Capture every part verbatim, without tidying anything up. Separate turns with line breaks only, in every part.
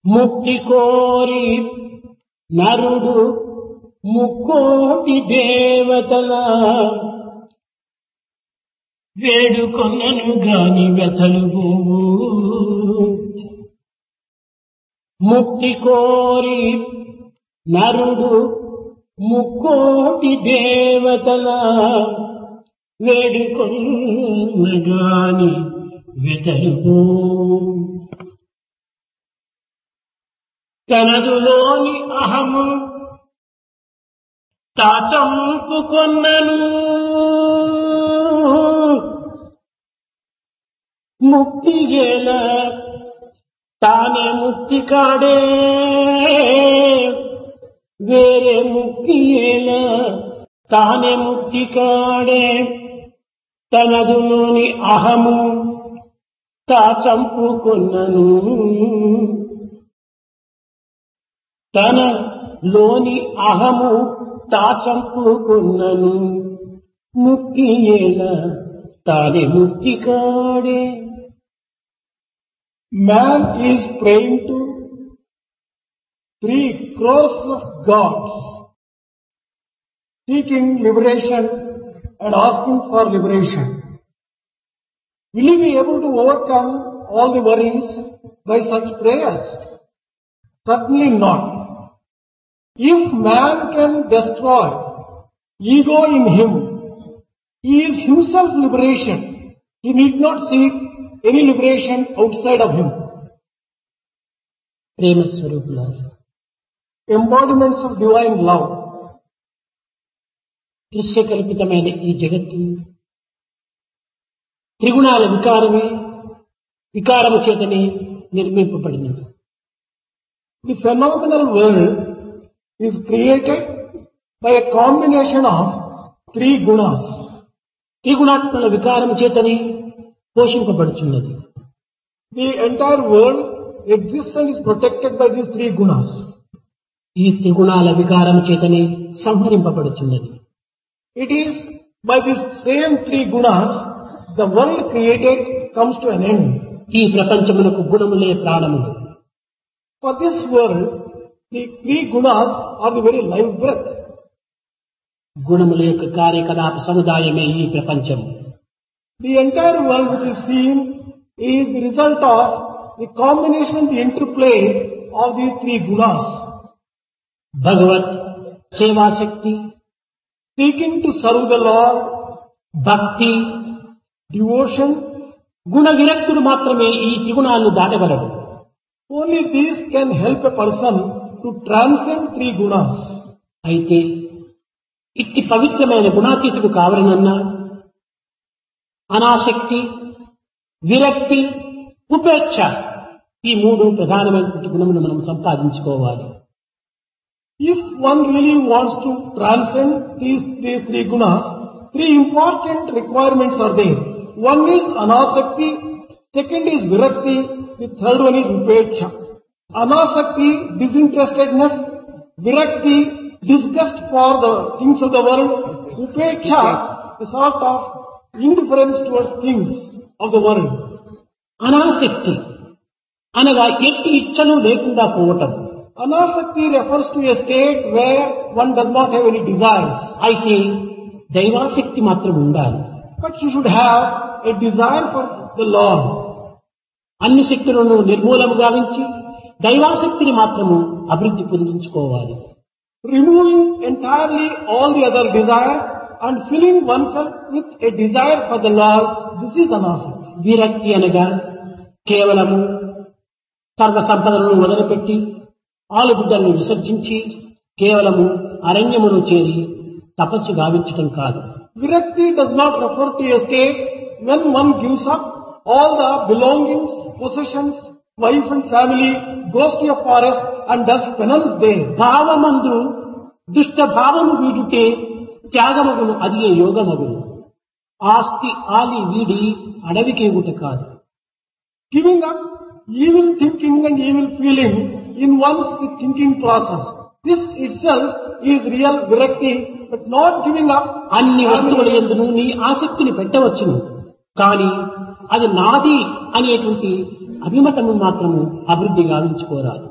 ముక్తి కోరి నరుడు ముక్కోటి దేవతల వేడుకొన్నను గాని వ్యథలు పోవు. ముక్తి కోరి నరుడు ముక్కోటి దేవతల వేడుకొన్న గాని వ్యథలు పోవు. తనదులోని అహము తాచంపుకొన్నను ముక్తి గేల తానే ముక్తి కాడే వేరే ముక్తి ఏల తానే ముక్తి కాడే. తనదులోని అహము తాచంపుకొన్నను తన లోని అహము తాచంపుకున్నను ముక్తి ఏలా తానే ముక్తి కాడే.
Man is praying to three crores of gods, seeking liberation and asking for liberation. Will he be able to overcome all the worries by such prayers? Certainly not. If man can destroy ego in him, he is himself liberation. He need not seek any liberation outside of him.
ప్రేమ స్వరూపులారా,
Embodiments of divine love.
దృశ్యకల్పితమైన ఈ జగత్తు త్రిగుణాల వికారమే వికారము చేతనే నిర్మింపబడినది.
The phenomenal world is created by a combination of three gunas.
త్రిగుణాత్మల వికారము చేతనే పోషింపబడుచున్నది.
The entire world exists and is protected by these three gunas.
ఈ త్రిగుణాల వికారము చేతనే సంహరింపబడుచున్నది.
It is by these same three gunas the world created comes to an end.
ఈ ప్రపంచమునకు గుణములే ప్రాణములు.
For this world, the three gunas are the very life breath.
గుణముల యొక్క కార్యకలాప సముదాయమే ఈ ప్రపంచం.
The entire world which is seen is the result of the combination, the interplay of these three gunas.
Bhagwat Sevashakti,
Seeking to serve the Lord,
భక్తి,
devotion,
గుణ విరక్తుడు మాత్రమే ఈ త్రిగుణాలను దాటగలడు.
only these can help a person to transcend three gunas.
అయితే ఇట్టి పవిత్రమైన గుణాతీతుడు కావాలనన్నా అనాసక్తి, విరక్తి, ఉపేక్ష ఈ మూడు ప్రధానమైనటువంటి గుణములు మనం సంపాదించుకోవాలి.
If one really wants to transcend these, these three gunas, three important requirements are there. One is anasakti, second is virakti, the third one is upeksha. Anasakti, disinterestedness; virakti, disgust for the things of the world; upeksha, a sort of indifference towards things of the world.
అనాసక్తి అనగా ఎట్టి ఇచ్చను లేకుండా పోవటం.
Anasakti refers to a state where one does not have any desires.
అయితే దైవాసక్తి మాత్రం ఉండాలి.
But you should have a desire for the Lord.
అన్ని శక్తులను నిర్మూలము గావించి దైవాసక్తిని మాత్రము అభివృద్ధి పొందించుకోవాలి.
Removing entirely all the other desires and filling oneself with a desire for the Lord, this is anasakti.
విరక్తి అనగా కేవలము సర్వ సంపదలను వదిలిపెట్టి ఆలుబిడ్డలను విసర్జించి కేవలము అరణ్యమును చేరి తపస్సు గావించటం కాదు.
Virakti does not refer to a state when one gives up all the belongings, possessions, wife and family, goes to a forest and does penance there.
భావమందు దుష్ట భావము వీడుటే త్యాగమగును, అది ఏ యోగమగును. ఆస్తి ఆలి వీడి అడవికి ఎగుట కాదు.
Giving up evil thinking and evil feeling in one's thinking process, this itself is real virakti, but not giving up.
అన్ని వస్తువుల యందును నీ ఆసక్తిని పెట్టవచ్చును, కానీ అది నాది అనేటువంటి అభిమతము మాత్రము అభివృద్ధి గావించుకోరాదు.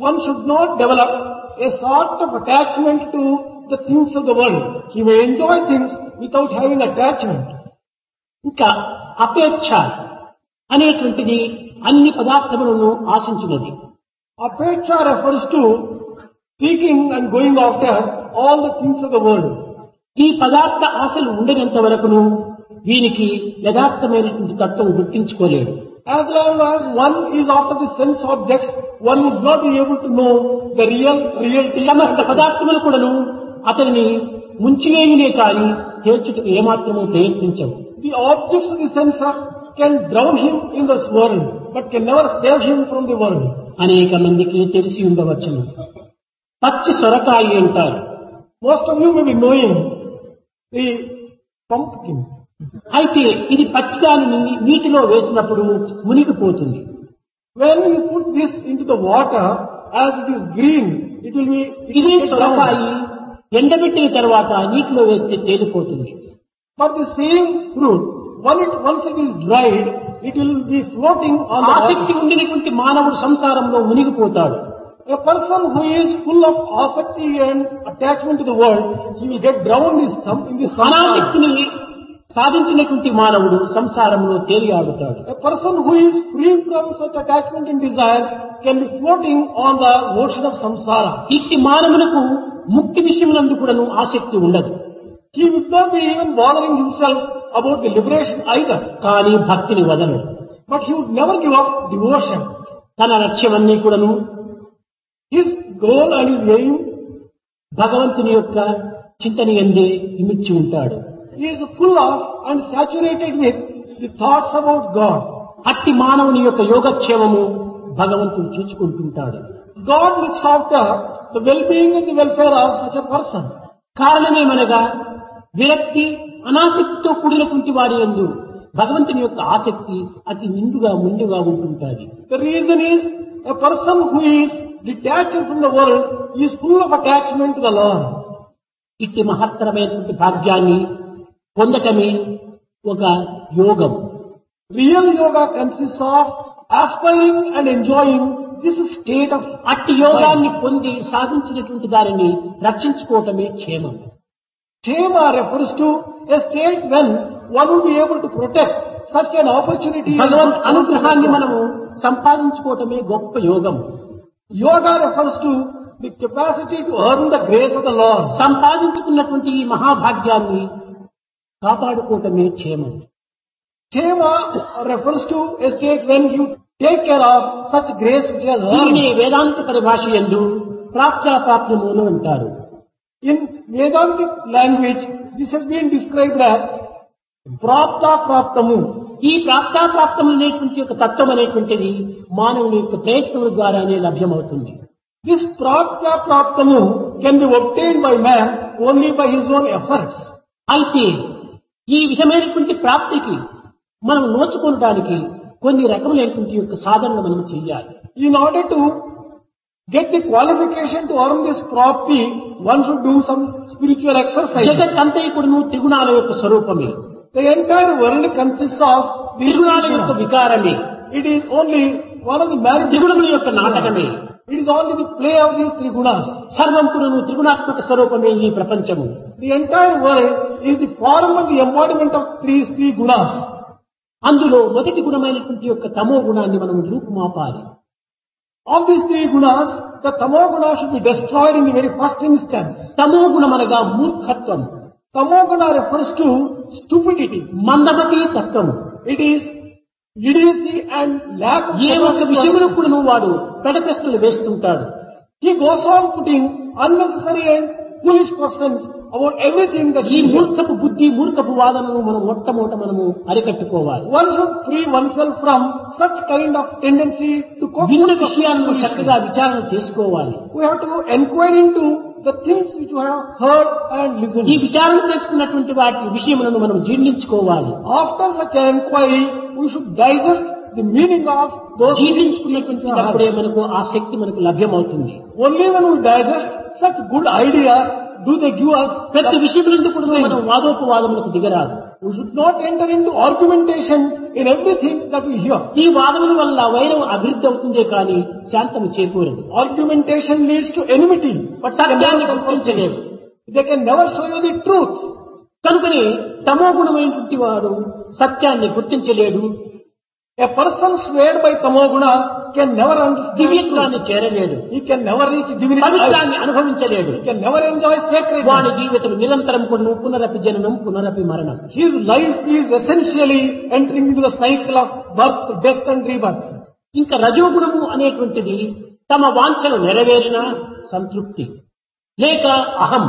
One should not develop a sort of attachment to the things of the world. He may enjoy things without having attachment.
ఇంకా అపేక్ష అనేటువంటిది అన్ని పదార్థములను ఆశించినది.
Apeksha refers to seeking and going after all the things of the world.
ఈ పదార్థ ఆశలు ఉండనంత వరకును వీనికి యథార్థమైనటువంటి తత్వం గుర్తించుకోలేడు.
As long as one is after the sense objects, one would not be able to know the real reality.
సమస్త పదార్థములు కూడాను అతనిని ముంచివేయునే కానీ తేల్చుటకు ఏమాత్రము ప్రయత్నించవు.
The objects of the senses can drown him in this world, but can never save him from the world.
అనేక మందికి తెలిసి ఉండవచ్చును. పచ్చి సొరకాయ అంటారు.
Most of you may be knowing the pumpkin.
అయితే ఇది పచ్చిదానిని నీటిలో వేసినప్పుడు మునిగిపోతుంది.
When you put this into the water, as it is green, it will be.
ఇది సొరకాయ ఎండబెట్టిన తర్వాత నీటిలో వేస్తే తేలిపోతుంది.
But the same fruit, once it, once it is dried, it will be floating on the
ఆసక్తి
water.
ఉండినటువంటి మానవుడు సంసారంలో మునిగిపోతాడు.
A person who is full of asakti and attachment to the world, he will get drowned in some in this samsara.
అనాసక్తిని సాధించినటువంటి మానవుడు సంసారంలో తేలియాడుతాడు.
A person who is free from such attachment and desires can be floating on the ocean of samsara.
ఇట్టి మానవులకు ముక్తి విషయమునందు కూడాను ఆసక్తి ఉండదు.
He would not be even bothering himself about the liberation either.
కానీ భక్తిని వదలడు.
But he would never give up devotion.
తన లక్ష్యమన్నీ కూడాను
His goal and his aim,
భగవంతుని యొక్క చింతన యందే ఇమిడ్చి ఉంటాడు.
he is full of and saturated with the thoughts about God.
అట్టి మానవుని యొక్క యోగక్షేమము భగవంతుడు చూసుకుంటుంటాడు.
God looks after the well-being and the welfare of such a person.
కారణమేమనగా విరక్తి అనాసక్తితో కూడినటువంటి వాడి యందు భగవంతుని యొక్క ఆసక్తి అతి నిండుగా ముందుగా ఉంటుంటాది.
The reason is a person who is detached from the world is full of attachment to the Lord.
ఇట్టి మహత్తరమైనటువంటి భాగ్యాన్ని పొందటమే ఒక యోగం.
Real yoga consists of aspiring and enjoying this state of
అట్టి యోగాన్ని పొంది సాధించినటువంటి దానిని రక్షించుకోవటమే క్షేమం.
Kshema refers to a state when one will be able to protect such an opportunity.
భగవద్ అనుగ్రహాన్ని మనము సంపాదించుకోవటమే గొప్ప యోగం.
Yoga refers to the capacity to earn the grace of the Lord.
సంపాదించుకున్నటువంటి ఈ మహాభాగ్యాన్ని కాపాడుకోవటమే క్షేమం.
Kshema refers to a state when you take care of such grace which has
దీనిని
earned.
వేదాంత పరిభాష యందు ప్రాప్త్యాప్రాప్యములు అంటారు.
In Vedantic language, this has been described as prapta praptamu.
ఈ ప్రాప్తాప్రాప్తం అనేటువంటి యొక్క తత్వం అనేటువంటిది మానవుని యొక్క ప్రయత్నముల ద్వారానే లభ్యమవుతుంది.
This prapta praptamu can be obtained by man only by his own efforts.
అయితే ఈ విధమైనటువంటి ప్రాప్తికి మనం నోచుకోవడానికి కొన్ని రకములైనటువంటి యొక్క సాధనలు మనం చెయ్యాలి.
In order to get the qualification to earn this prapti, one should do some spiritual exercise.
జగత్ అంతైకుడును త్రిగుణాల యొక్క స్వరూపమే.
The entire world consists of these
త్రిగుణాల యొక్క
gunas.
వికారమే.
It is only one of the
త్రిగుణముల యొక్క
manifestations.
నాటకమే.
It is only the play of these three gunas.
సర్వం కూడాను త్రిగుణాత్మక స్వరూపమే ఈ ప్రపంచము.
The entire world is the form and the embodiment of three three gunas.
అందులో మొదటి గుణమైనటువంటి యొక్క తమో గుణాన్ని మనం రూపుమాపాలి.
Of these three gunas, the tamo guna should be destroyed in the very first instance.
తమో గుణమనగా మూర్ఖత్వం,
Tamo guna refers to stupidity.
మందమతి తత్వము.
It is idiocy and lack of
ఏ ఒక్క
capacity.
విషయంలో కూడాను వాడు పెడప్రశ్నలు వేస్తుంటాడు.
He goes on putting unnecessary and foolish questions about everything that
ఈ
he hears.
మూర్ఖపు బుద్ధి మూర్ఖపు వాదనను మనం మొట్టమొదట మనము అరికట్టుకోవాలి.
One should free oneself from such kind of tendency to cope
విన్న
with
విషయాలను
foolishness.
చక్కగా విచారణ చేసుకోవాలి.
We have to inquire into the things which we have heard and listened.
ఈ విచారణ చేసుకున్నటువంటి వాటి విషయములను మనం జీర్ణించుకోవాలి.
After such an inquiry, we should digest the meaning of those things.
జీర్ణించుకున్నటువంటి అప్పుడే మనకు ఆ శక్తి మనకు లభ్యమవుతుంది.
Only when we digest such good ideas do they give us
ప్రతి
the
విషయములందు కూడా మనం వాదోపవాదములకు దిగరాదు.
We should not enter into argumentation in everything that we hear.
ఈ వాదముల వల్ల వైరం అభివృద్ధి అవుతుందే కానీ శాంతము చేకూరదు.
Argumentation leads to enmity, but
సత్యాన్ని
cannot confront
గుర్తించలేదు.
it. They can never show you the truth.
కనుకనే తమో గుణమైనటువంటి వాడు సత్యాన్ని గుర్తించలేడు,
A person swayed by tamoguna can never understand
దివ్యత్వాన్ని
truth.
చేరలేడు,
He can never reach divinity.
పవిత్రాన్ని అనుభవించలేడు.
He can never enjoy
వాని
sacredness.
జీవితం నిరంతరం కూడా పునరపి జననం పునరపి మరణం.
His life is essentially entering into the cycle of birth, death and rebirth.
ఇంకా రజోగుణము అనేటువంటిది తమ వాంఛలు నెరవేరిన సంతృప్తి లేక అహం.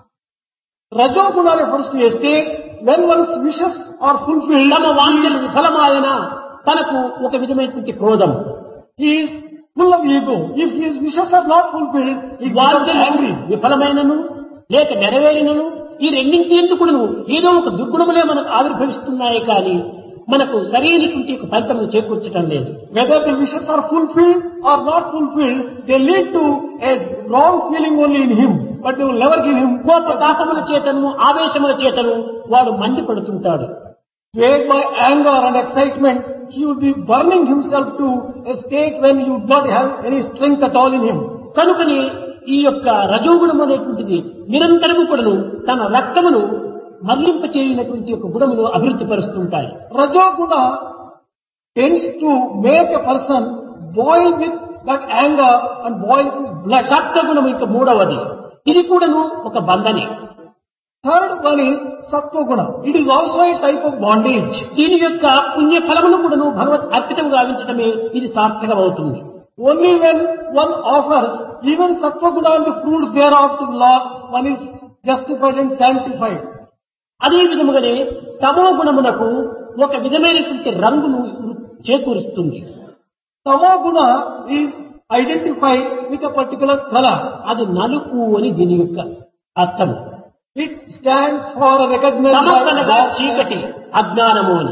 Rajoguna refers to a state when one's wishes are fulfilled.
తమ వాంఛలు విఫలమాయన తనకు ఒక విధమైనటువంటి క్రోధం.
He is full of ego. If his wishes are not fulfilled, he becomes
వాంఛలు
angry.
విఫలమైనను లేక నెరవేరినను ఈ రెండింటి ఎందుకును ఏదో ఒక దుర్గుణములే మనకు ఆవిర్భవిస్తున్నాయి కానీ మనకు సరైనటువంటి ఒక ఫలితము చేకూర్చడం లేదు.
Whether the wishes are fulfilled or not fulfilled, they lead to a wrong feeling only in him, but they will never give him
కోప తాపముల చేతను ఆవేశముల చేతను వాడు మండిపడుతుంటాడు.
swayed by anger and excitement. He would be burning himself to a state when he would not have any strength at all in him.
కనుకని ఈ యొక్క రజోగుణం అనేటువంటిది నిరంతరము కూడాను తన రక్తమును మళ్లింప చేయనటువంటి ఒక గుణమును అభివృద్ధి పరుస్తుంటాయి.
Rajoguna tends to make a person boil with that anger and boils his blood.
సత్వగుణం ఇంకా మూడవది, ఇది కూడాను ఒక బంధనే.
Third one is Sattva-guna. It is also a type of bondage.
దీని యొక్క పుణ్య ఫలమును కూడాను భగవత్ అర్పితం గావించడమే ఇది సార్థకమవుతుంది.
Only when one offers even Sattva-guna and the fruits thereof to the Lord, one is justified and sanctified.
అదే విధముగానే తమో గుణమునకు ఒక విధమైనటువంటి రంగును చేకూరుస్తుంది.
Tamo-guna is identified with a particular color.
అది నలుపు అని దీని యొక్క అర్థం.
It stands for a recognized
తమస్సు అనగా
darkness.
చీకటి, అజ్ఞానము అని.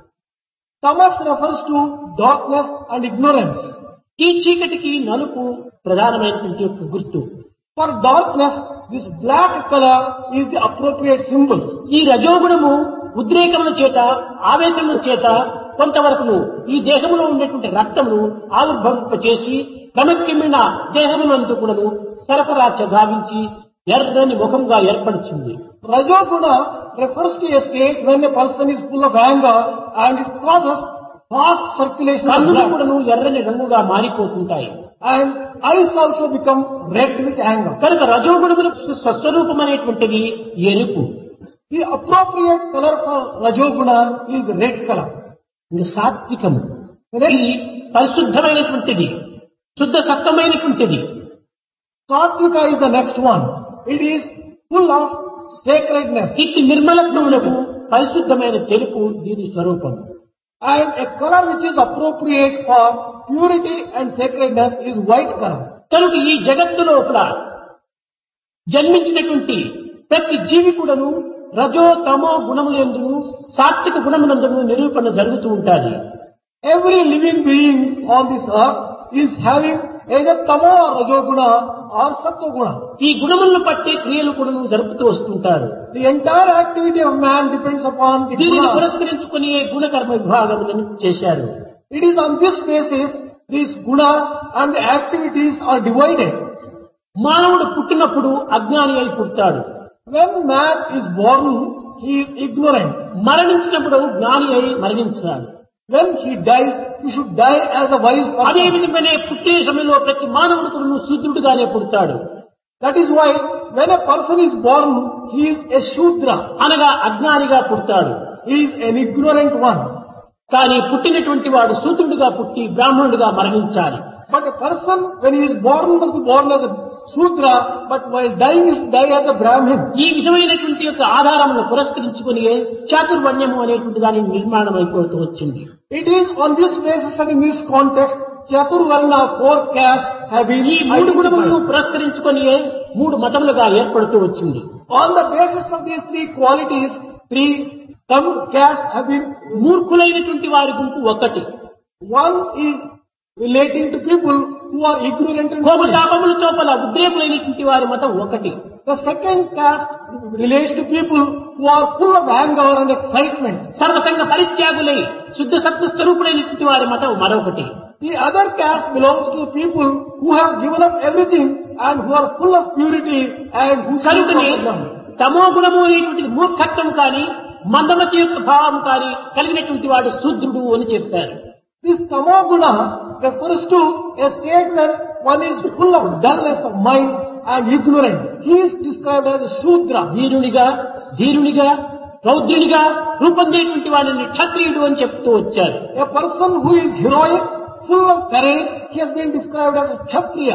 Tamas refers to darkness and ignorance.
ఈ చీకటికి నలుపు ప్రధానమైనటువంటి యొక్క గుర్తు.
For darkness, this black color is the appropriate symbol.
ఈ రజోగుణము ఉద్రేకముల చేత ఆవేశముల చేత కొంతవరకును ఈ దేహములో ఉండేటువంటి రక్తమును ఆవిర్భవింపచేసి క్రమక్రమేణ దేహములందు కూడాను సరఫరాచ గావించి ఎర్రని ముఖంగా ఏర్పడుతుంది.
Rajoguna refers to a state when a person is full of anger and it causes fast circulation of
కన్నులు
blood.
కూడాను ఎర్రని రంగుగా మారిపోతుంటాయి.
And eyes also become red with anger.
కనుక రజోగుణములకు స్వస్వరూపం అనేటువంటిది ఎరుపు.
The appropriate color for Rajoguna is red color.
ఇది సాత్వికము, ఇది పరిశుద్ధమైనటువంటిది, శుద్ధ సత్వమైనటువంటిది.
Satvika is the next one. It is full of sacredness.
ఇట్టి నిర్మలత్వములకు పరిశుద్ధమైన తెలుపు దీని స్వరూపం.
And a color which is appropriate for purity and sacredness is white color.
కనుక ఈ జగత్తు లోపల జన్మించినటువంటి ప్రతి జీవి కూడాను రజో తమో గుణములందును సాత్విక గుణములందును నిరూపణ జరుగుతూ ఉంటాది.
Every living being on this earth is having either tamo or rajoguna or sattva-guna.
ఈ గుణములను పట్టి క్రియలు కూడాను జరుపుతూ వస్తుంటారు.
The entire activity of man depends upon the
దీనిని
gunas.
పురస్కరించుకుని గుణకర్మ విభాగములను చేశారు.
It is on this basis these gunas and the activities are divided.
మానవుడు పుట్టినప్పుడు అజ్ఞాని అయి పుడతాడు.
When man is born, he is ignorant.
మరణించినప్పుడు జ్ఞాని అయి మరణించాలి.
When he dies, he should die as a wise
అదే
person.
విధంగానే పుట్టే సమయంలో ప్రతి మానవుడు కూడా శూద్రుడుగానే పుడతాడు.
That is why when a person is born, he is a Shudra.
అనగా అజ్ఞానిగా పుడతాడు.
He is an ignorant one.
కానీ పుట్టినటువంటి వాడు శూద్రుడిగా పుట్టి బ్రాహ్మణుడిగా మరణించాలి.
But a person, when he is born, must be born as a Shudra, but while dying, he should die as a Brahmin.
ఈ విధమైనటువంటి యొక్క ఆధారమును పురస్కరించుకుని చాతుర్వర్ణ్యము అనేటువంటి దాని నిర్మాణం అయిపోతూ వచ్చింది.
It is on this basis and in this context, Chaturvarna, four castes have been
ఈ మూడు గుణములను
identified.
పురస్కరించుకొని మూడు మతములుగా ఏర్పడుతూ వచ్చింది.
On the basis of these three qualities, three some castes have been.
మూర్ఖులైనటువంటి వారి గుంపు ఒకటి,
One is relating to people who are ignorant and foolish.
కోపతాపములతో పల ఉద్రేకులైనటువంటి వారి మతం ఒకటి.
The second caste relates to people who are full of anger and excitement.
సర్వసంగ పరిత్యాగులై శుద్ధ సత్వ స్వరూపుడైనటువంటి వారి మతం మరొకటి.
The other caste belongs to people who have given up everything and who are full of purity and who seek
కనుకనే
Brahman.
తమో గుణము అనేటువంటి మూర్ఖత్వం కానీ మందమతి యొక్క భావం కానీ కలిగినటువంటి వాడు శూద్రుడు అని చెప్పారు.
This tamoguna refers to a state where one is full of dullness of mind and ignorant. He is described as a Shudra.
వీరునిగా ధీరునిగా రౌద్రునిగా రూపొందేటువంటి వాడిని క్షత్రియుడు అని చెప్తూ వచ్చారు.
A person who is heroic, full of courage, he has been described as a Kshatriya.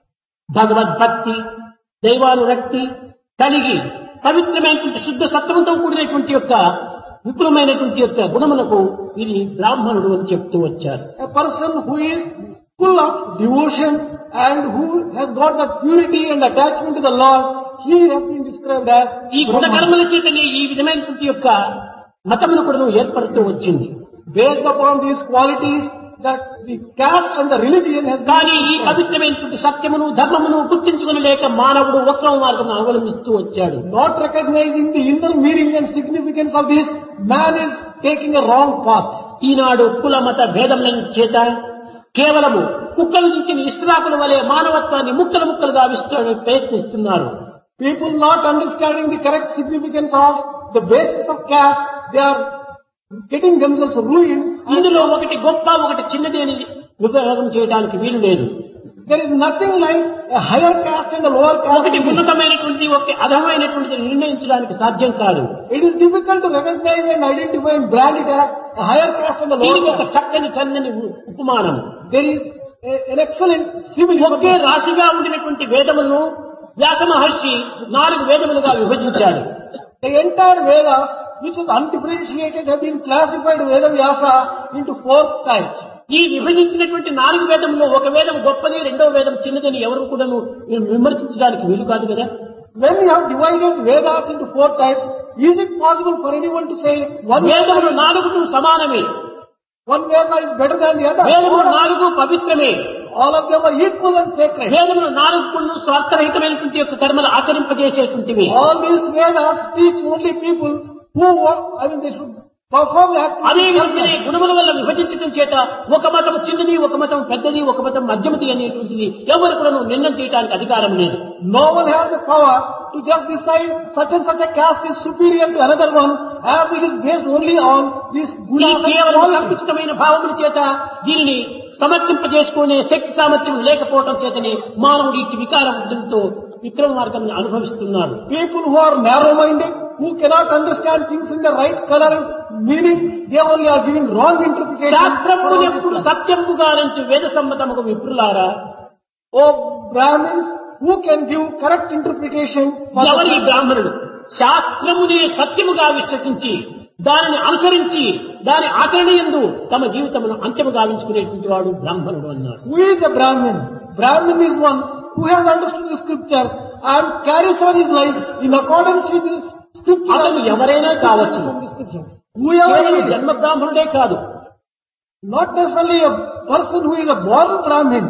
భగవద్భక్తి దైవానురక్తి కలిగి పవిత్రమైనటువంటి శుద్ధ సత్వంతో కూడినటువంటి యొక్క విపులమైనటువంటి యొక్క గుణములకు ఇది బ్రాహ్మణుడు అని చెప్తూ వచ్చారు.
A person who is full of devotion and who has got that purity and attachment to the Lord, he has been described as
ఈ
Brahman.
గుణకర్మల చేతనే ఈ విధమైనటువంటి యొక్క మతమును కూడా ఏర్పడుతూ వచ్చింది.
Based upon these qualities, that the caste and the religion has
కానీ
been
ఈ పవిత్రమైనటువంటి సత్యమును ధర్మమును గుర్తించుకునలేక మానవుడు వక్రమ మార్గం అవలంబిస్తూ వచ్చాడు.
not recognizing the inner meaning and significance of this, man is taking a wrong path.
ఈనాడు కుల మత భేదముల చేత కేవలము కుక్కల నుంచి ఇస్త్రాకుల వలె మానవత్వాన్ని ముక్కలు ముక్కలుగా విస్తరణ ప్రయత్నిస్తున్నారు.
People not understanding the correct significance of the basis of caste, they are getting themselves ruined.
ఇందులో ఒకటి గొప్ప ఒకటి చిన్నది అని విభాగం చేయడానికి వీలు లేదు.
There is nothing like a higher caste and a lower caste.
ఒకటి ఉన్నతమైనటువంటి ఒకటి అధమైనటువంటిది నిర్ణయించడానికి సాధ్యం కాదు.
It is difficult to recognize and identify and brand it as a higher caste and a lower
దీనికి ఒక
caste.
చక్కని చల్లని ఉపమానం.
There is a, an excellent simile.
ఒకే రాశిగా ఉండినటువంటి వేదములను వ్యాస మహర్షి నాలుగు వేదములుగా విభజించాడు.
The entire Vedas, which was undifferentiated, have been classified Veda Vyasa into four types.
ఈ విభజించినటువంటి నాలుగు వేదంలో ఒక వేదం గొప్పది రెండవ వేదం చిన్నదని ఎవరు కూడా విమర్శించడానికి వీలు కాదు కదా.
When we have divided Vedas into four types, is it possible for anyone to say one
వేదములు
Veda,
నాలుగు సమానమే,
one Veda is better than the other?
వేదములు నాలుగు పవిత్రమే,
All of them are equal and sacred.
వేదములు నాలుగు స్వార్థరహితమైనటువంటి యొక్క కర్మలు ఆచరింపజేసేటువంటివి.
All these Vedas teach only people who work, I mean they should perform the
అదే
activity.
విధంగానే గుణముల వల్ల విభజించడం చేత ఒక మతం చిన్నది, ఒక మతం పెద్దది, ఒక మతం మధ్యమది అనేటువంటిది ఎవరు కూడా నిర్ణయం చేయడానికి అధికారం లేదు.
No one has the power to just decide such and such a caste is superior to another one, as it is based only on these
ఈ
gunas and
కేవలం
qualities.
సంకుచితమైన భావముల చేత దీనిని సమర్థింపజేసుకునే శక్తి సామర్థ్యం లేకపోవడం చేతనే మానవుడు ఇటు వికార బుద్ధులతో విక్రమ మార్గం అనుభవిస్తున్నారు.
People who are narrow-minded, who cannot understand things in the right color and meaning, they only are giving wrong interpretation.
శాస్త్రమును ఎప్పుడు సత్యముగా నుంచి వేద సమ్మతముకు విప్రులారా,
Oh Brahmins, who can give correct interpretation for
ఎవరి
the
బ్రాహ్మణుడు శాస్త్రమునే సత్యముగా విశ్వసించి దానిని అనుసరించి దాని ఆచరణయందు తమ జీవితమును అంత్యము గావించుకునేటువంటి వాడు బ్రాహ్మణుడు అన్నారు.
Who is a Brahmin? Brahmin is one who has understood the scriptures and carries on his life in accordance with the scriptures.
అతను ఎవరైనా కావచ్చు.
Whoever
కేవలం
he is,
జన్మ బ్రాహ్మణుడే కాదు,
not necessarily a person who is a born Brahmin.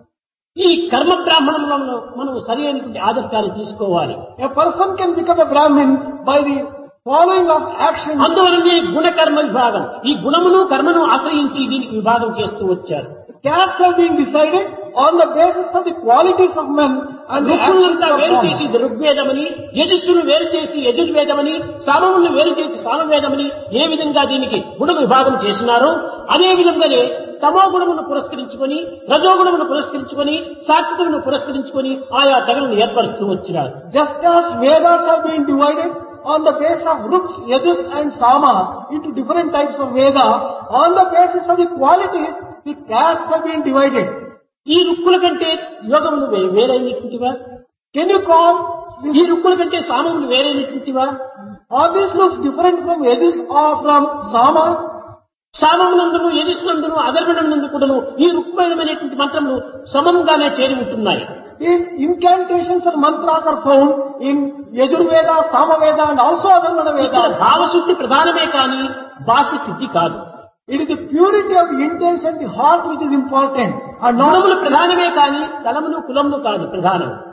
ఈ కర్మ బ్రాహ్మణంలో మనం సరి అయినటువంటి ఆదర్శాలు తీసుకోవాలి.
A person can become a Brahmin by the following of actions.
అందువలనే గుణకర్మ విభాగం, ఈ గుణమును కర్మను ఆశ్రయించి దీనికి విభాగం చేస్తూ వచ్చారు.
Castes have been decided on the basis of the qualities of men and the
ఋక్కులంతా
actions
వేరు
of
చేసి
men.
ఋగ్వేదమని, యజస్సును వేరు చేసి యజుర్వేదమని, సామములను వేరు చేసి సామవేదమని ఏ విధంగా దీనికి గుణ విభాగం చేసినారో అదే విధంగానే తమో గుణమును పురస్కరించుకొని రజోగుణమును పురస్కరించుకొని సాత్వికమును పురస్కరించుకొని ఆయా తెగలను ఏర్పరుస్తూ వచ్చినారు.
Just as Vedas have been divided on the basis of Ruks, Yajus and Sama into different types of Veda, on the basis of the qualities, the castes have been divided.
ఈ రుక్కుల కంటే యోగములు వే- వేరైనటువంటివా?
Can you call
ఈ
this,
రుక్కుల కంటే సామములు వేరైనటువంటివా?
are these looks different from Yajus or from Sama?
సామమునందును యజస్సునందును అధర్వణమునందు కూడాను ఈ రుక్మైనమైనటువంటి మంత్రములు సమంగానే చేరి ఉంటున్నాయి.
These incantations and mantras are found in Yajurveda, Samaveda and also Adharvana
ఇక్కడ
Veda.
భావశుద్ధి ప్రధానమే కానీ భాష్య సిద్ధి కాదు.
It is the purity of the intention, the heart which is important and not.
గుణములు ప్రధానమే కానీ స్థలములు కులములు కాదు ప్రధానం.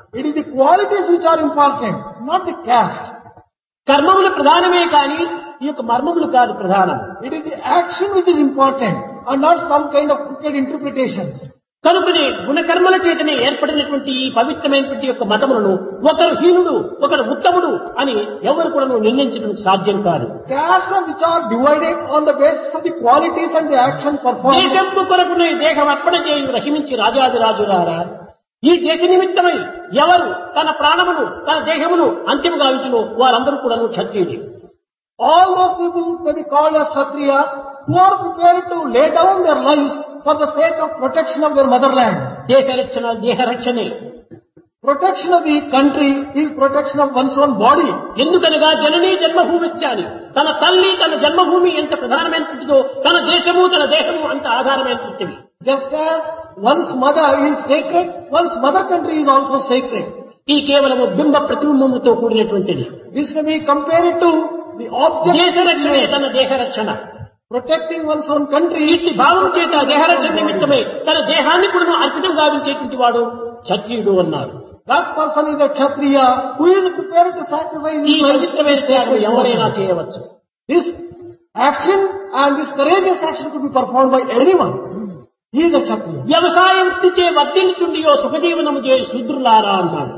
It is the qualities which are important, not the caste.
కర్మములు ప్రధానమే కానీ ఈ యొక్క మర్మములు కాదు ప్రధానం.
It is the action which is important and not some kind of crooked interpretations.
కనుకనే గుణకర్మల చేతనే ఏర్పడినటువంటి ఈ పవిత్రమైనటువంటి యొక్క మతములను ఒకరు హీనుడు ఒకరు ఉత్తముడు అని ఎవరు కూడా నిర్ణయించడం సాధ్యం కాదు.
Castes which are divided on the basis of the qualities and the action performed.
దేశంపు కొరకునే దేహం అర్పణ చేయు రహిమించి రాజాదిరాజులారా, ఈ దేశ నిమిత్తమై ఎవరు తన ప్రాణమును తన దేహమును అంతిమ గావించును వారందరూ కూడా క్షత్రియులు.
All those people may be called as Kshatriyas who are prepared to lay down their lives for the sake of protection of their motherland.
దేశ రక్షణ దేహ రక్షణే.
Protection of the country is protection of one's own body.
ఎందుకనగా జననీ జన్మభూమిశ్చాని, తన తల్లి తన జన్మభూమి ఎంత ప్రధానమైనటువంటిదో తన దేశము తన దేహము అంత ఆధారమైనటువంటివి.
Just as one's mother is sacred, one's mother country is also sacred.
ఈ కేవలము బింబ ప్రతిబింబములతో కూడినటువంటిది.
This may be compared to the object.
దేశ రక్షణే తన దేహ రక్షణ.
Protecting one's own country.
ఇట్టి భావం చేత దేహరక్షణ నిమిత్తమై తన దేహాన్ని కూడా అర్పితం గావించేటువంటి వాడు క్షత్రియుడు అన్నారు.
That person is a Kshatriya who is prepared to sacrifice
ఈ
his life.
పవిత్రమైన త్యాగం ఎవరైనా చేయవచ్చు.
This action and this courageous action could be performed by anyone. He is a Kshatriya.
వ్యవసాయం వృత్తిచే వర్ధిల్చుండియో సుఖజీవనము చేయ శూద్రులారా అన్నాడు.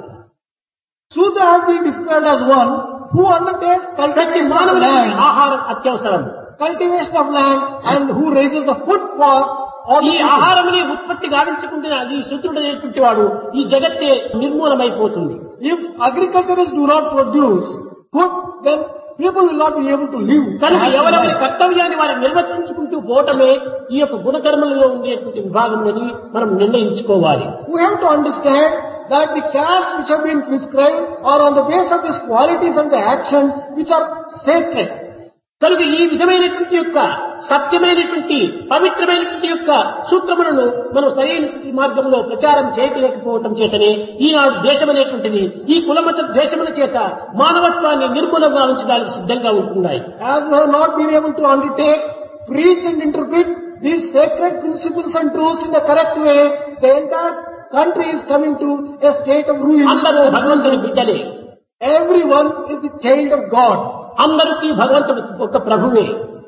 Shudra has been described as one who undertakes
ప్రతి
cultivation of
మానవునికి
land,
ఆహారం అత్యవసరం.
cultivation of land, and who raises the food for all
ఈ
the people.
ఆహారముని ఉత్పత్తి గావించకుండా ఈ శూద్రుడు అనేటువంటి వాడు ఈ జగత్తే నిర్మూలమైపోతుంది.
If agriculturists do not produce food, then people will not be able to live.
కనుక ఎవరెవరి కర్తవ్యాన్ని వారు నిర్వర్తించుకుంటూ పోవటమే ఈ యొక్క గుణకర్మలలో ఉండేటువంటి విభాగంలోని మనం నిర్ణయించుకోవాలి.
We have to understand that the castes which have been prescribed are on the basis of these qualities and the action which are sacred.
కనుక ఈ విధమైనటువంటి యొక్క సత్యమైనటువంటి పవిత్రమైనటువంటి యొక్క సూత్రములను మనం సరైనటువంటి మార్గంలో ప్రచారం చేయలేకపోవటం చేతనే ఈనాడు దేశం అనేటువంటిది ఈ కులమత ద్వేషముల చేత మానవత్వాన్ని నిర్మూలంగా ఉంచడానికి సిద్ధంగా ఉంటున్నాయి.
As we have not been able to undertake, preach and interpret these sacred principles and truths in the correct way, the entire country is coming to a state of ruin.
అందరూ భగవంతుని బిడ్డలే.
Everyone is the child of God.
అందరికీ భగవంతుడు ఒక ప్రభువే.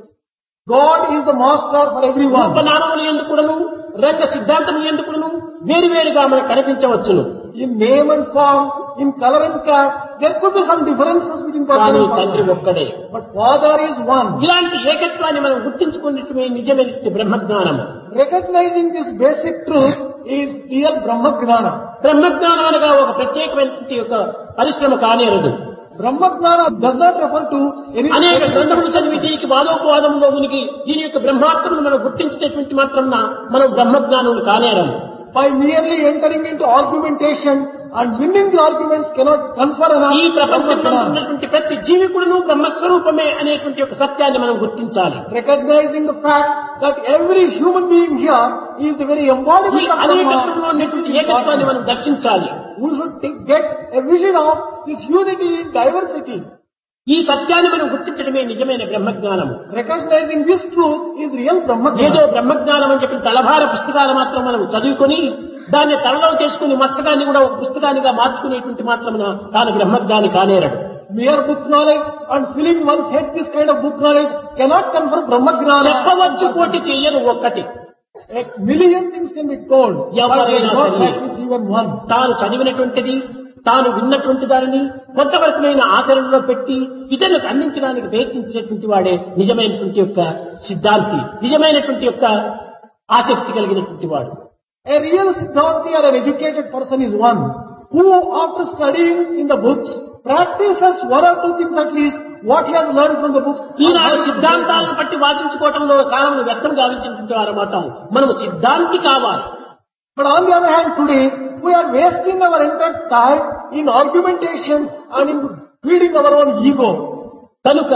God is the master for everyone.
ఉపనామములు ఎందుకును రంగ సిద్ధాంతములు ఎందుకును వేరు వేరుగా మనకు కనిపించవచ్చును.
In name and form, in color and caste, there could be some differences between person
కానీ
and
తండ్రి
person.
ఒక్కడే.
But Father is one.
ఇలాంటి ఏకత్వాన్ని మనం గుర్తించుకున్నట్టుమే నిజమైన బ్రహ్మజ్ఞానము.
Recognizing this basic truth is real Brahma Gnana.
బ్రహ్మజ్ఞానం అనగా ఒక ప్రత్యేకమైనటువంటి ఒక పరిశ్రమ కానేరదు.
Brahma Gnana does not refer to any
అనేక
specific
గ్రంథములు చదివి
process.
దీనికి వాదోపవాదంలో మునిగి దీని యొక్క బ్రహ్మాత్మను మనం గుర్తించినటువంటి మాత్రం మనం బ్రహ్మజ్ఞానులు కానేరము.
By merely entering into argumentation and winning the arguments cannot confer an
ఈ
Brahma
ప్రపంచంలో
Gnana.
ఉన్నటువంటి ప్రతి జీవికుడును బ్రహ్మస్వరూపమే అనేటువంటి ఒక సత్యాన్ని మనం గుర్తించాలి.
Recognizing the fact that every human being here is the very
ఈ
embodiment of
అనేకత్వంలో
Brahma. This is
ఉన్నటువంటి ఏకత్వాన్ని
important.
మనం దర్శించాలి.
We should take, get a vision of this unity in diversity.
ఈ సత్యాన్ని మనం గుర్తించడమే నిజమైన బ్రహ్మజ్ఞానము.
Recognizing this truth is real Brahma
ఏదో
Gnana.
బ్రహ్మజ్ఞానం అని చెప్పి తలభార పుస్తకాలు మాత్రం మనం చదువుకొని దాన్ని తలలో చేసుకుని మస్తకాన్ని కూడా ఒక పుస్తకానిగా మార్చుకునేటువంటి మాత్రమున తాను బ్రహ్మజ్ఞాని కానేరడు.
Mere book knowledge and filling one's head this kind of book knowledge cannot confer Brahma Gnana.
చెప్పవచ్చు కోటి చెయ్యను ఒక్కటి.
A million things can be told, but they
ఎవరైనా
do not
సరే
practice even one.
తాను చదివినటువంటిది తాను విన్నటువంటి దానిని కొంతవరకుమైన ఆచరణలో పెట్టి ఇతరులకు అందించడానికి ప్రయత్నించినటువంటి వాడే నిజమైనటువంటి యొక్క సిద్ధాంతి, నిజమైనటువంటి యొక్క ఆసక్తి కలిగినటువంటి వాడు.
A real Siddhanti or an educated person is one who, after studying in the books, practices one or two things at least what he has learned from the books.
ఈనాడు సిద్ధాంతాలను బట్టి వాదించుకోవటంలో కాలం వ్యక్తం గావించినటువంటి వారు మాత్రం మనం సిద్ధాంతి కావాలి.
But on the other hand, today we are wasting our entire time in argumentation and in feeding our own ego.
కనుక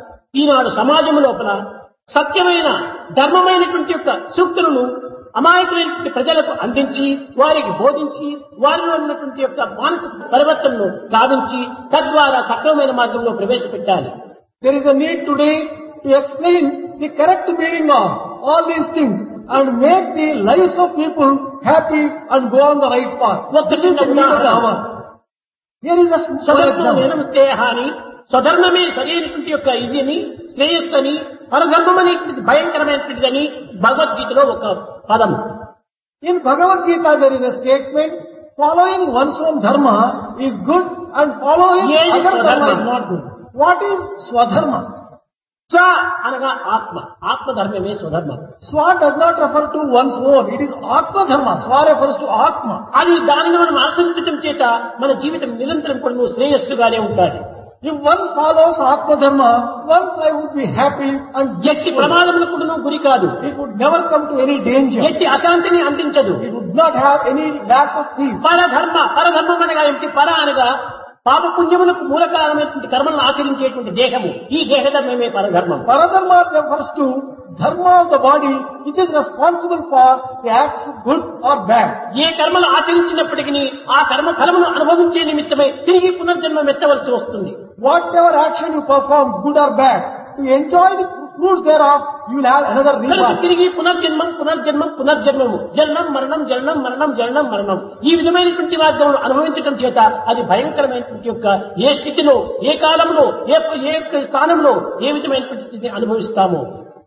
ఈనాడు సమాజం లోపల సత్యమైన ధర్మమైనటువంటి యొక్క సూక్తులను అమాయకమైనటువంటి ప్రజలకు అందించి వారికి బోధించి వారిలో ఉన్నటువంటి యొక్క మానసిక పరివర్తనను గావించి తద్వారా సక్రమమైన మార్గంలో ప్రవేశపెట్టాలి.
There is a need today to explain the correct meaning of all these things and make the lives of people happy and go on the right path.
ఒక్క
This is
చిన్న
the need of the
ఉదాహరణ.
hour. Here is a small
స్వధర్మం
example.
వేనం శ్రేయహాని, స్వధర్మమే సరైనటువంటి యొక్క ఇది అని, శ్రేయస్సు అని, పరధర్మం అనేటువంటిది భయంకరమైనటువంటిదని భగవద్గీతలో ఒక పదము.
In Bhagavad Gita there is a statement, following one's own dharma is good and following
Yes,
other dharma
Swadharma.
is not good. What is Swadharma?
స్వ అనగా ఆత్మ, ఆత్మధర్మమే స్వధర్మం.
Swa does not refer to one's own, it is Atma Dharma. Swa refers to Atma.
అది దానిని మనం ఆచరించడం చేత మన జీవితం నిరంతరం కూడా నువ్వు శ్రేయస్సుగానే ఉంటాడు.
If one follows Atma Dharma, one's life would be happy and
ఎట్టి
blissful.
ప్రమాదములకు కూడా నువ్వు గురి కాదు,
It would never come to any danger.
ఎట్టి అశాంతిని అందించదు.
It would not have any lack of peace.
పరధర్మ, పరధర్మం అనగా ఏమిటి? పర అనగా పాపపుణ్యములకు మూలకారమైనటువంటి కర్మలను ఆచరించేటువంటి దేహము, ఈ దేహధర్మమే పరధర్మం.
Paradharma refers to dharma of the body which is responsible for the acts good or bad.
ఏ కర్మలు ఆచరించినప్పటికీ ఆ కర్మ ఫలమును అనుభవించే నిమిత్తమై తిరిగి పునర్జన్మం ఎత్తవలసి వస్తుంది.
Whatever action you perform, good or bad, to enjoy the fruits thereof, you will have another
కనుక
rebirth.
తిరిగి పునర్జన్మం పునర్జన్మం పునర్జన్మము, జన్మం మరణం జన్మం మరణం జన్మం మరణం, ఈ విధమైనటువంటి మార్గం అనుభవించడం చేత అది భయంకరమైనటువంటి యొక్క ఏ స్థితిలో, ఏ కాలంలో, ఏ ఏ స్థానంలో ఏ విధమైనటువంటి స్థితిని అనుభవిస్తామో.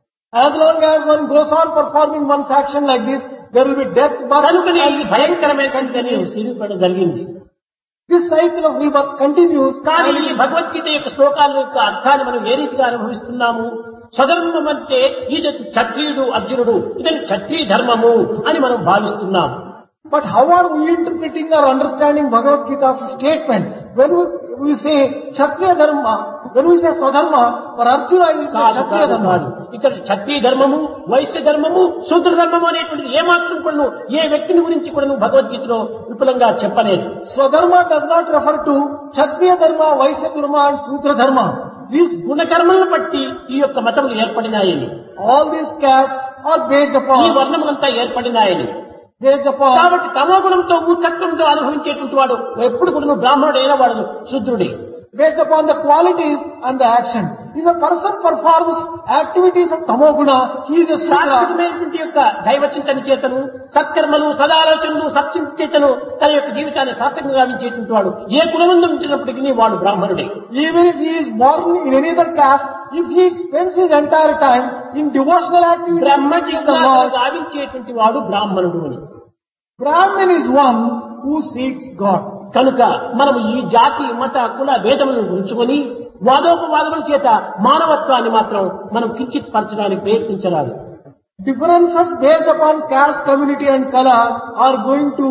As long as one goes on performing one's action like this, there will be death, birth,
కనుకనే
and
ఈ భయంకరమైనటువంటి సిరిపడ జరిగింది.
this cycle of rebirth continues.
కానీ ఈ భగవద్గీత యొక్క శ్లోకాల యొక్క అర్థాన్ని మనం ఏ రీతిగా అనుభవిస్తున్నాము? స్వధర్మం అంటే ఇది క్షత్రియుడు అర్జునుడు, ఇదని క్షత్రియ ధర్మము అని మనం భావిస్తున్నాం.
But how are we interpreting or understanding Bhagavad Gita's statement? When we, we say Kshatriya Dharma, when we say Swadharma, for Arjuna it is
కాదు,
Kshatriya
కాదు, కాదు.
Dharma.
ఇక్కడ క్షత్రియ ధర్మము, వైశ్య ధర్మము, శూద్ర ధర్మము అనేటువంటిది ఏమాత్రం కూడా ఏ వ్యక్తిని గురించి కూడా భగవద్గీతలో విపులంగా చెప్పలేదు.
Swadharma does not refer to Kshatriya Dharma, Vaishya Dharma and Sudra Dharma. These,
గుణకర్మలను బట్టి ఈ యొక్క మతములు ఏర్పడినాయని,
all these castes are based
ఈ
upon,
వర్ణములంతా ఏర్పడినాయని.
based upon,
కాబట్టి తమో గుణంతో మూర్ఖత్వంతో అనుభవించేటువంటి వాడు ఎప్పుడు కూడా బ్రాహ్మణుడు అయిన వాడు శూద్రుడే.
based upon the qualities and the action. If a person performs activities of Tamoguna, he is a Sudra.
సాత్వికమైనటువంటి యొక్క దైవ చింతన చేతను, సత్కర్మలు, సదాలోచనలు, సత్చింత చేతను తన యొక్క జీవితాన్ని సార్థకంగా గావించేటువంటి వాడు ఏ కులమందు ఉంటున్నప్పటికీ వాడు బ్రాహ్మణుడే.
Even if he is born in any other caste, if he spends his entire time in devotional activities
Brahma
of the
జిజ్ఞాసను
Lord,
గావించేటువంటి వాడు బ్రాహ్మణుడు అని.
Brahmin is one who seeks God.
కనుక మనం ఈ జాతి మత కుల భేదములను ఉంచుకొని వాదోపవాదముల చేత మానవత్వాన్ని మాత్రం మనం కించిత్ పరచడానికి ప్రయత్నించరాదు.
Differences based upon caste, community and color are going to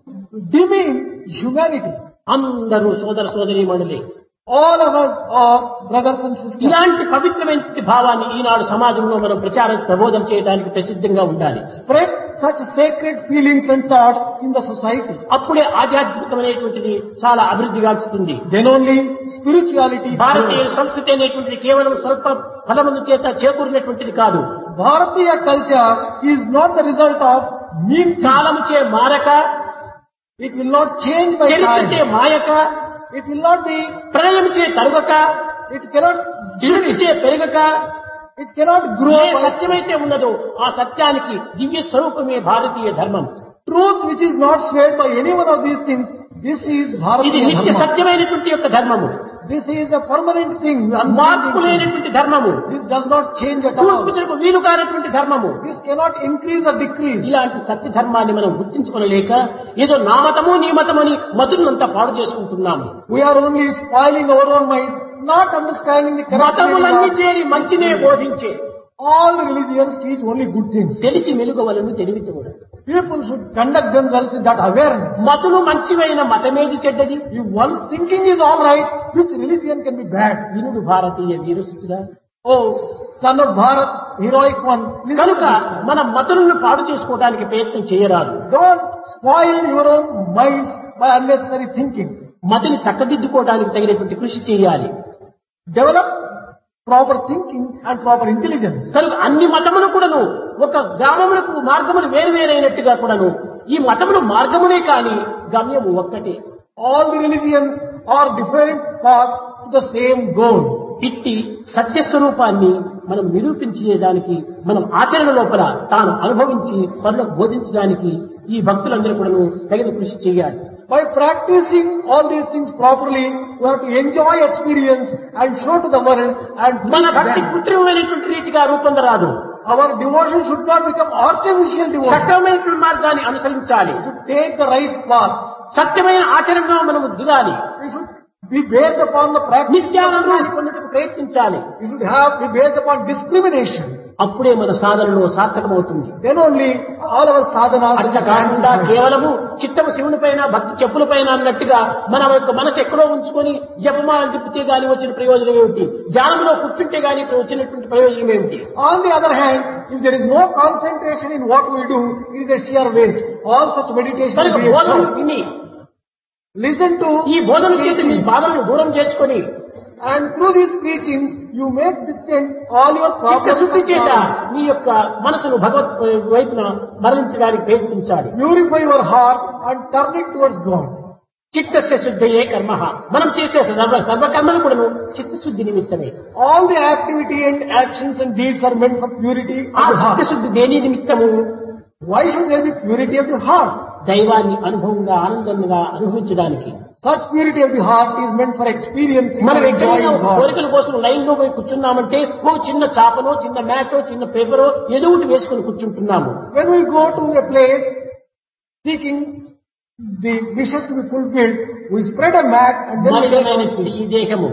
demean humanity.
అందరూ సోదర సోదరీమణులే.
All of us are brothers and sisters.
ఇలాంటి పవిత్రమైన భావాన్ని ఈనాడు సమాజంలో మనం ప్రచారం ప్రబోధన చేయడానికి ప్రసిద్ధంగా ఉండాలి.
Spread such sacred feelings and thoughts in the society.
అప్పుడే ఆధ్యాత్మికమైనటువంటిది చాలా అభివృద్ధి గాంచుతుంది.
Then only spirituality
భారతీయ
grows.
సంస్కృతి అనేటువంటిది కేవలం స్వల్ప ఫలముల చేత చేకూరినటువంటిది కాదు.
Bharatiya culture is not the result of mean things.
కాలముచే మారక,
It will not change by
చరిత్రచే
time.
మాయక,
It will not be,
ప్రళయముచే తరుగక,
it cannot diminish.
శృతిచే పెరగక,
It cannot grow.
A
by-
సత్యమైతే ఉన్నదో ఆ సత్యానికి దివ్య స్వరూపమే భారతీయ ధర్మం.
Truth which is not swayed by any one of these things, this is
ఇది
Bharatiya
నిత్య
Dharma.
సత్యమైనటువంటి యొక్క ధర్మము,
This is a permanent thing,
మార్పు
unchanging thing.
లేనటువంటి ధర్మము,
This does not change at all.
పూర్వీకులకు వీలు కానటువంటి ధర్మము.
This cannot increase or decrease.
ఇలాంటి సత్య ధర్మాన్ని మనం గుర్తించుకోలేక ఏదో నా మతము నీ మతమని మతులంతా పాడు చేసుకుంటున్నాము.
We are only spoiling our own minds, not understanding the correct
మతములన్నీ
meaning of-
చేరి మంచినే బోధించే,
All the religions teach only good things.
తెలిసి మెలుగవలను తెలివితో కూడా.
People should conduct themselves with that awareness.
మతులు మంచివైన మతమేది చెడ్డది?
If one's thinking is all right, which religion can be bad?
వినుడు భారతీయ వీరసుతుడా.
Oh, son of Bharat, heroic one, listen to
కనుక
this.
మన మతులను పాడు చేసుకోవడానికి ప్రయత్నం చేయరాదు.
Don't spoil your own minds by unnecessary thinking.
మతిని చక్కదిద్దుకోవడానికి తగినటువంటి కృషి చేయాలి.
Develop proper thinking and proper intelligence.
కనుక అన్ని మతములు కూడాను ఒక గ్రామములకు మార్గములు వేరువేరైనట్టుగా కూడాను ఈ మతములు మార్గములే కాని గమ్యము ఒక్కటే.
All the religions are different paths to the same goal.
ఇట్టి సత్యస్వరూపాన్ని మనం నిరూపించేదానికి మనం ఆచరణ లోపల తాను అనుభవించి పనులకు బోధించడానికి ఈ భక్తులందరూ కూడాను తగిన కృషి చేయాలి.
By practicing all these things properly, you have to enjoy experience and show to the world and
మన
teach
భక్తి
them.
కృత్రిమమైనటువంటి రీతిగా రూపొందరాదు.
Our devotion should not become artificial devotion.
సత్యమైనటువంటి మార్గాన్ని అనుసరించాలి.
We should take the right path.
సత్యమైన ఆచరణలో మనము దిగాలి.
We should be based upon the practice.
నిత్యానందాన్ని
of truth.
పొందుటకు ప్రయత్నించాలి.
We should have be based upon discrimination.
అప్పుడే మన సాధనలో సార్థకమవుతుంది.
Then only all our sadhanas will
అట్లా
be
కాకుండా
sanctified.
కేవలము చిత్తము శివుని పైన భక్తి చెప్పుల పైన అన్నట్టుగా మన యొక్క మనసు ఎక్కడో ఉంచుకొని జపమాలు తిప్పితే గాని వచ్చిన ప్రయోజనం ఏమిటి, ధ్యానంలో కూర్చుంటే గాని వచ్చినటువంటి ప్రయోజనం ఏమిటి?
On the other hand, if there is no concentration in what we do, it is a sheer waste. All such meditation
కనుక
will be a
బోధనలు
show.
విని
Listen to
ఈ బోధన చేత మీ
teachings,
బాధలను దూరం చేసుకొని
and through these preachings you make distant all your
చిత్త
problems
శుద్ధి
and
చేత
sorrows.
నీ యొక్క మనసును భగవత్ వైపున మరలించడానికి ప్రయత్నించాలి.
Purify your heart and turn it towards God.
చిత్తస్య శుద్ధయే కర్మ. మనం చేసే సర్వ సర్వకర్మలు కూడాను చిత్తశుద్ధి నిమిత్తమే.
All the activity and actions and deeds are meant for purity
ఆ
of the heart.
చిత్తశుద్ధి దేని నిమిత్తము?
Why should there be purity of the heart?
దైవాన్ని అనుభవంగా ఆనందంగా అనుభవించడానికి.
Such purity of the heart is meant for experiencing
మనం
and
ఎక్కడైనా
enjoying God.
కోరికల కోసం లైన్ లో పోయి కూర్చున్నామంటే ఓ చిన్న చాపనో చిన్న మ్యాటో చిన్న పేపరో ఏదో ఒకటి వేసుకుని కూర్చుంటున్నాము.
When we go to a place seeking the wishes to be fulfilled, we spread a mat and then we take
మలినమైన
our seat.
ఈ దేహము,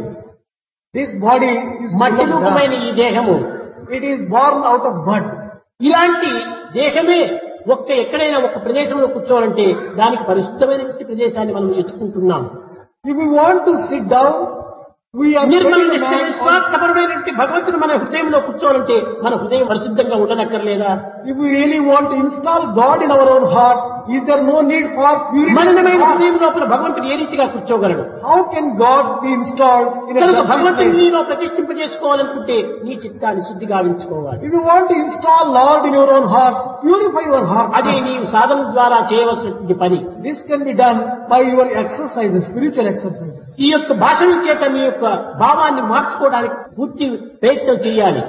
This body is full
మట్టి
of
రూపమైన
dust.
ఈ దేహము,
It is born out of mud.
ఇలాంటి దేహమే ఒక్క ఎక్కడైనా ఒక ప్రదేశంలో కూర్చోవాలంటే దానికి పరిశుద్ధమైనటువంటి ప్రదేశాన్ని మనం ఎత్తుకుంటున్నాం.
If we want to sit down, we are
Nirmala
spreading a
నిశ్చయ
mat on.
నిస్వార్థపరమైనటువంటి భగవంతుడు మన హృదయంలో కూర్చోవాలంటే మన హృదయం పరిశుద్ధంగా ఉండనక్కర్లేదా?
If we really want to install God in our own heart, is there no need for purity?
మలినమైన హృదయం లోపల భగవంతుడు ఏ రీతిగా కూర్చోగలడు?
How can God be installed in a
కనుక
dirty
భగవంతుడు
place?
నీలో ప్రతిష్ఠింపజేసుకోవాలనుకుంటే నీ చిత్తాన్ని శుద్ధిగా ఉంచుకోవాలి.
If you want to install Lord in your own heart, purify your heart.
అదే నీవు సాధన ద్వారా చేయవలసినటువంటి పని.
This can be done by your exercises, spiritual exercises.
ఈ యొక్క భాషల చేత మీ యొక్క భావాన్ని మార్చుకోవడానికి పూర్తి ప్రయత్నం చేయాలి.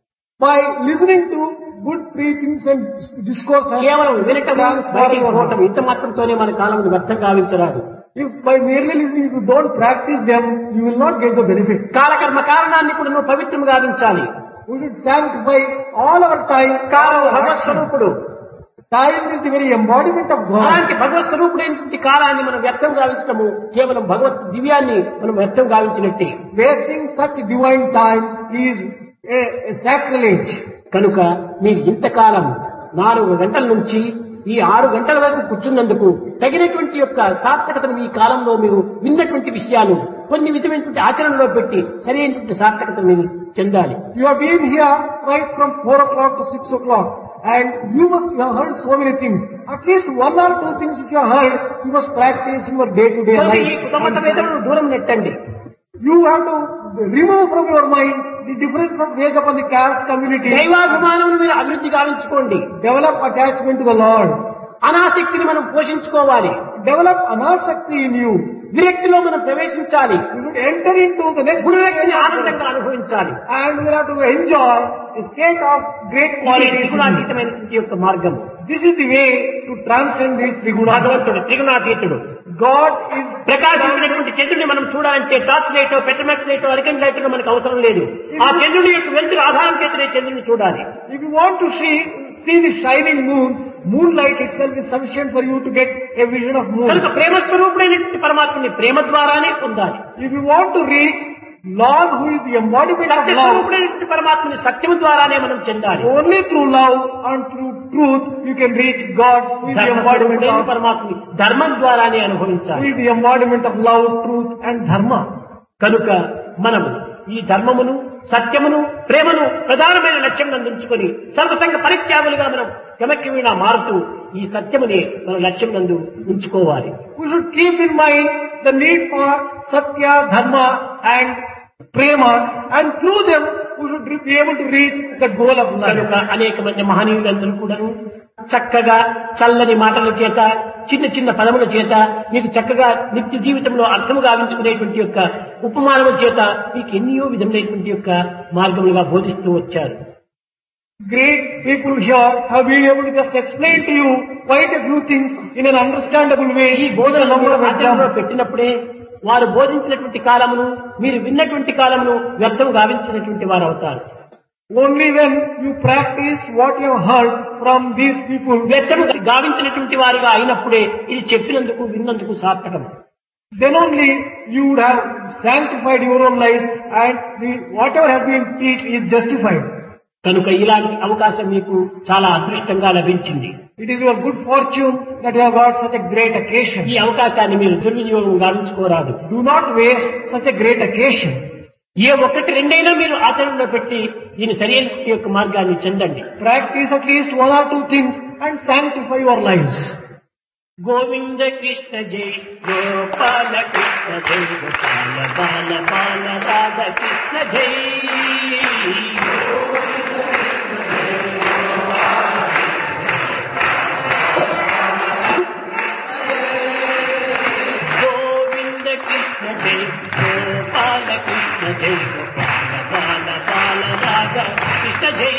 By listening to good preachings and discourses,
కేవలం వినటం
transform
బయటికి
your
పోవటం
heart.
ఇంత మాత్రంతోనే మన కాలం వ్యర్థం గావించరాదు.
If by merely listening, if you don't practice them, you will not get the benefit.
కాలకర్మ కారణాన్ని కూడా నువ్వు పవిత్రం గావించాలి.
We should sanctify all our time.
Column
our
Bhagwat
action.
స్వరూపుడు.
Time is the very embodiment of God.
అలాంటి భగవత్ స్వరూపుడైనటువంటి కాలాన్ని మనం వ్యర్థం గావించటము కేవలం భగవత్ దివ్యాన్ని మనం వ్యర్థం గావించినట్టే.
Wasting such divine time is a, a sacrilege.
కనుక మీరు ఇంతకాలం నాలుగు గంటల నుంచి ఈ ఆరు గంటల వరకు కూర్చున్నందుకు తగినటువంటి యొక్క సార్థకతను ఈ కాలంలో మీరు విన్నటువంటి విషయాలు కొన్ని విధమైనటువంటి ఆచరణలో పెట్టి సరైనటువంటి సార్థకతను మీరు చెందాలి.
You have been here right from four o'clock to six o'clock. And you must you have heard so many things. At least one or two things which you have heard, you must practice in your day-to-day
కనుక ఈ
life.
కుటుంబ వేదనను దూరం నెట్టండి.
You have to remove from your mind the differences based upon the caste community.
దైవాభిమానం మీరు అభివృద్ధి గావించుకోండి.
Develop attachment to the Lord.
అనాసక్తిని మనం పోషించుకోవాలి.
Develop anasakti in you.
విరక్తిలో మనం ప్రవేశించాలి.
You should enter into the next
గురువ్యక్తిని
stage
ఆనందంగా అనుభవించాలి.
and you will have to enjoy a state of great
ఇది
qualities. in you.
త్రిగుణాతీతమైనటువంటి యొక్క మార్గం.
This is the way to transcend these trigunas.
భగవంతుడు త్రిగుణాతీతుడు.
God is
ప్రకాశించినటువంటి చంద్రుడిని మనం చూడాలంటే torch light petromax light hurricane light మనకు అవసరం లేదు. ఆ చంద్రుడి యొక్క వెలుతురు ఆధారం చేతనే చంద్రుడిని చూడాలి.
If you want to see, see the shining moon, moonlight itself is sufficient for you to get a vision of moon.
కనుక ప్రేమ స్వరూపుడైనటువంటి పరమాత్మని ప్రేమ ద్వారానే పొందాలి.
If you want to reach Lord who is the embodiment of
Satya
love,
స్వరూపుడైనటువంటి పరమాత్మని సత్యము ద్వారానే మనం చెందాలి.
only through love and through truth you can reach God who is the
ధర్మ
embodiment
స్వరూపుడైన
of,
పరమాత్మని ధర్మం ద్వారానే
who
అనుభవించాలి.
is the embodiment of love, truth and dharma.
కనుక మనము ఈ ధర్మమును సత్యమును ప్రేమను ప్రధానమైన లక్ష్యం నందించుకొని సర్వసంగ పరిత్యాగులుగా మనం క్రమక్రమేణా మారుతూ ఈ సత్యముని మన లక్ష్యం నందు ఉంచుకోవాలి.
We should keep in mind the need for satya, dharma and prema, and through them we should be able to reach the goal of life.
కనుక అనేక మంది మహనీయులందరూ కూడా చక్కగా చల్లని మాటల చేత చిన్న చిన్న పదముల చేత మీకు చక్కగా నిత్య జీవితంలో అర్థము గావించుకునేటువంటి యొక్క ఉపమానముల చేత మీకు ఎన్నో విధములైనటువంటి యొక్క మార్గములుగా బోధిస్తూ వచ్చారు.
Great people here have been able to just explain to you quite a few things in an understandable way.
ఈ బోధన number of examples పెట్టినప్పుడే వారు బోధించినటువంటి కాలమును మీరు విన్నటువంటి కాలమును వ్యర్థం గావించినటువంటి వారు అవుతారు.
Only when you practice what you have heard from these people,
వ్యర్థం గావించినటువంటి వారిగా అయినప్పుడే ఇది చెప్పినందుకు విన్నందుకు సార్థకం.
then only you would have sanctified your own lives and the, whatever has been taught is justified.
కనుక ఇలాంటి అవకాశం మీకు చాలా అదృష్టంగా లభించింది.
It is your good fortune that you have got such a great occasion.
ఈ అవకాశాన్ని మీరు దుర్వినియోగం గావించుకోరాదు.
Do not waste such a great occasion.
ఏ ఒక్కటి రెండైనా మీరు ఆచరణలో పెట్టి దీని సరైన యొక్క మార్గాన్ని చెందండి.
Practice at least one or two things and sanctify your lives.
Govinda Krishna జై గోపాల కృష్ణ జై గోపాల బాల బాల రాధ కృష్ణ జై. గోవింద కృష్ణ జై గోపాల కృష్ణ జై గోపాల బాల బాల రాధ కృష్ణ జై.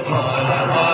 మానవా